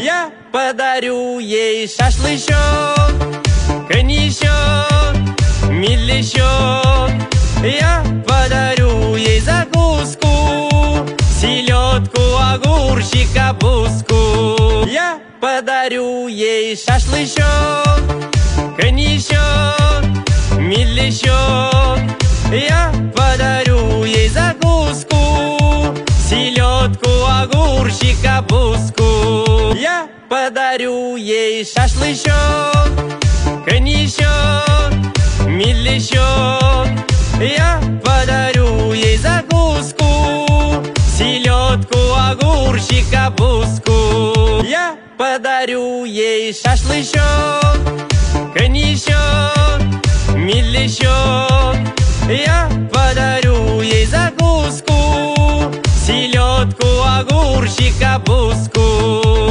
Я подарю ей шашлычок, коньячок, медлячок. Я подарю ей закуску, селедку, огурчик, капустку. Я подарю ей шашлычок, коньячок, медлячок. Я подарю ей закуску, селедку, огурчик, капустку. Я подарю ей шашлычок, коньячок, медлячок. Я подарю ей закуску, селедку, огурчик, капустку. Я подарю ей шашлычок, коньячок, медлячок. Я подарю ей закуску, селедку, огурчик, капустку.